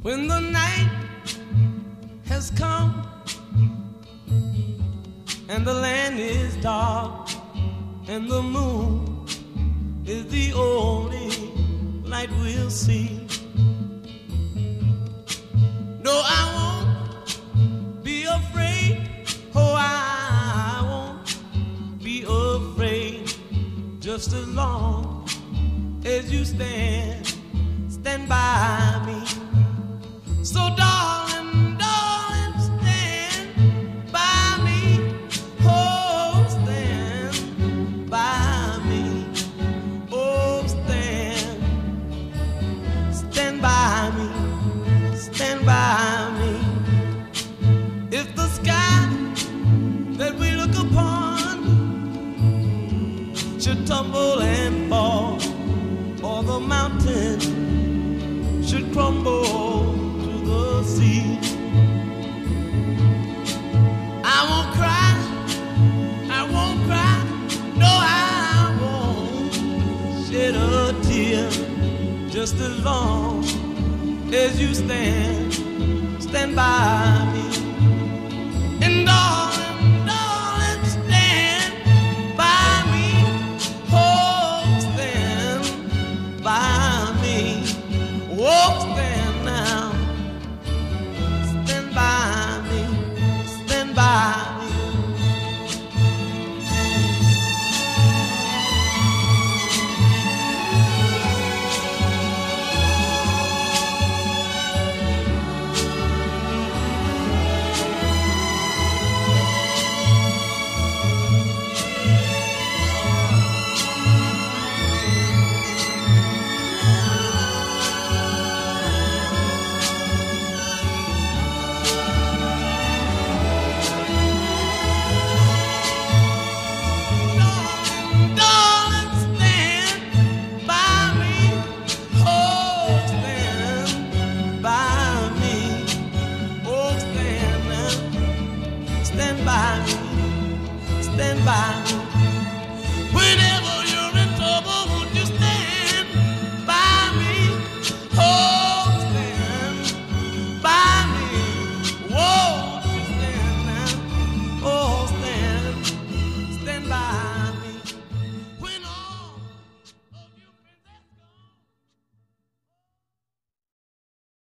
When the night has come and the land is dark and the moon is the only light we'll see. No, I won't be afraid. Oh, I won't be afraid. Just as long as you stand by me. So darling, darling, stand by me. Oh, stand by me. Oh, stand by me. Stand by me. If the sky that we look upon should tumble and fall, or the mountain should crumble to the sea, I won't cry, I won't cry, no, I won't shed a tear. Just as long as you stand by me.